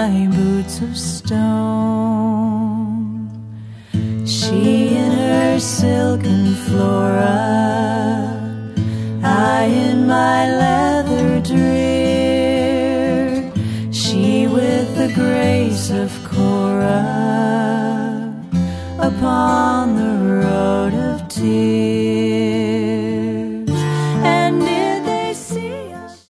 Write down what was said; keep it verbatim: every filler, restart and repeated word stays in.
my boots of stone. She in her silken flora, I in my leather drear. She with the grace of Cora upon the road of tears.